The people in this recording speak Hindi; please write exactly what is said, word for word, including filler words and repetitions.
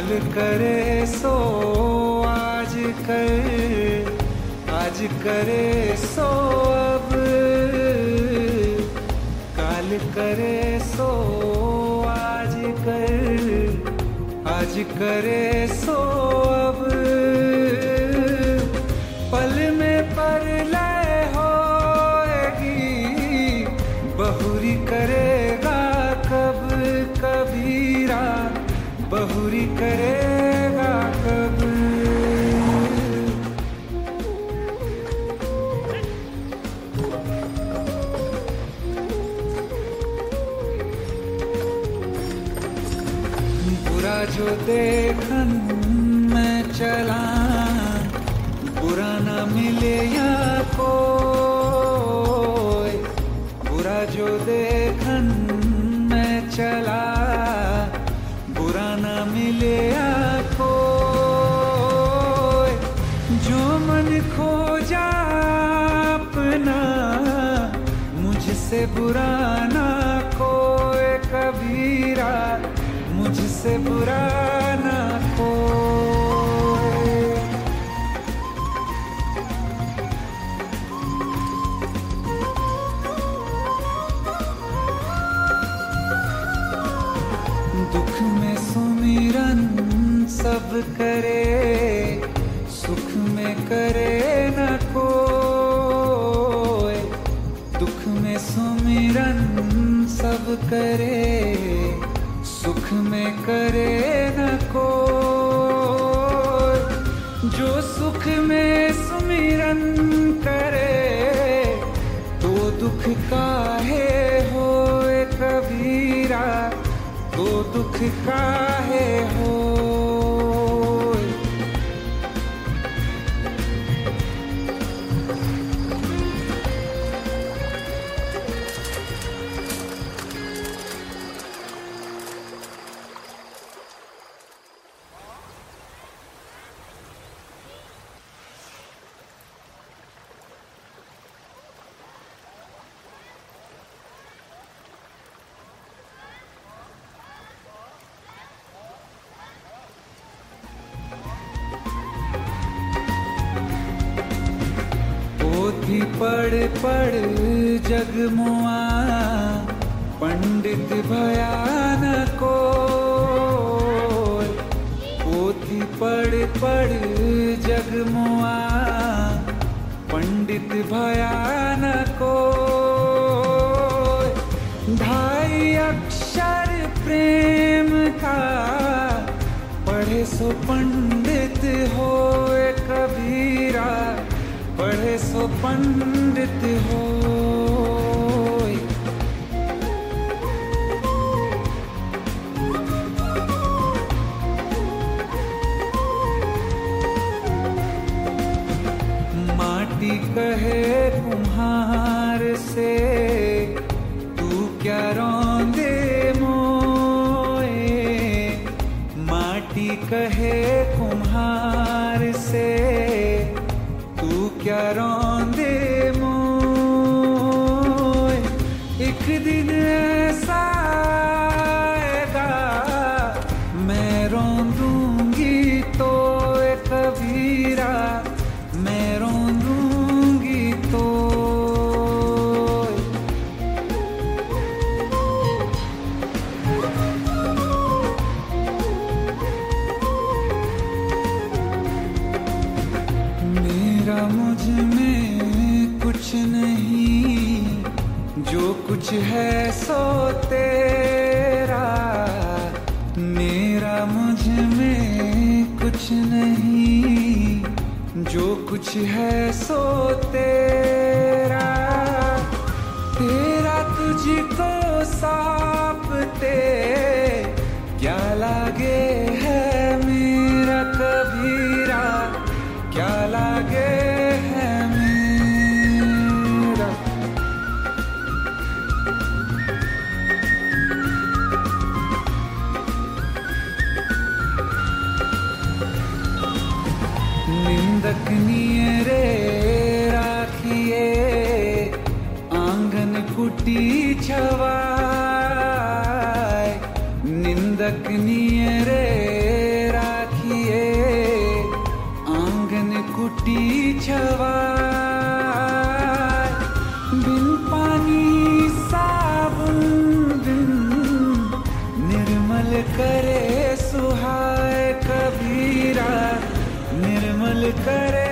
काल करे सो आज कर, आज करे सो अब, काल करे सो आज कर, आज करे सो अब। पल में परलय होएगी, बहुरी करेगा कब कबीरा, बहुरी करेगा कब। बुरा जो देखन मैं चला, बुरा ना मिले या कोई, बुरा जो देखन मैं चला, बुरा ना मिले या कोई। जो मन खोजा अपना, मुझसे बुरा ना कोई कबीरा, मुझसे बुरा ना कोई। दुख में सुमिरन सब करे, सुख में करे न कोई। दुख में सुमिरन सब करे, सुख में करे न कोई। जो सुख में सुमिरन करे, तो दुख काहे होए कबीरा, तो दुख काहे होए। पोथी पढ़ पढ़ जगमुआ, पंडित भयान कोय। पोथी पढ़ पढ़ जगमुआ, पंडित भयान कोय। ढाई अक्षर प्रेम का, पढ़े सो पंडित होए कबीरा, पढ़े सो पंडित होय। माटी कहे कुम्हार से, तू क्या रौंदे मोए। माटी कहे कुम्हार से, तू क्या रौंदे मोए। एक दिन ऐसा आएगा, मैं रौंदूंगी तो कबीरा, मैं रौंदूंगी तो। मेरा मुझ में कुछ नहीं, जो कुछ है सो तेरा। मेरा मुझ में कुछ नहीं, जो कुछ है सो तेरा। तेरा तुझको सौंपते क्या लागे है मेरा कबीरा, क्या लागे है मेरा। निंदक नियरे राखिए, आंगन कुटी छवाए। निंदक नियरे करे सुहाए कबीरा, निर्मल करे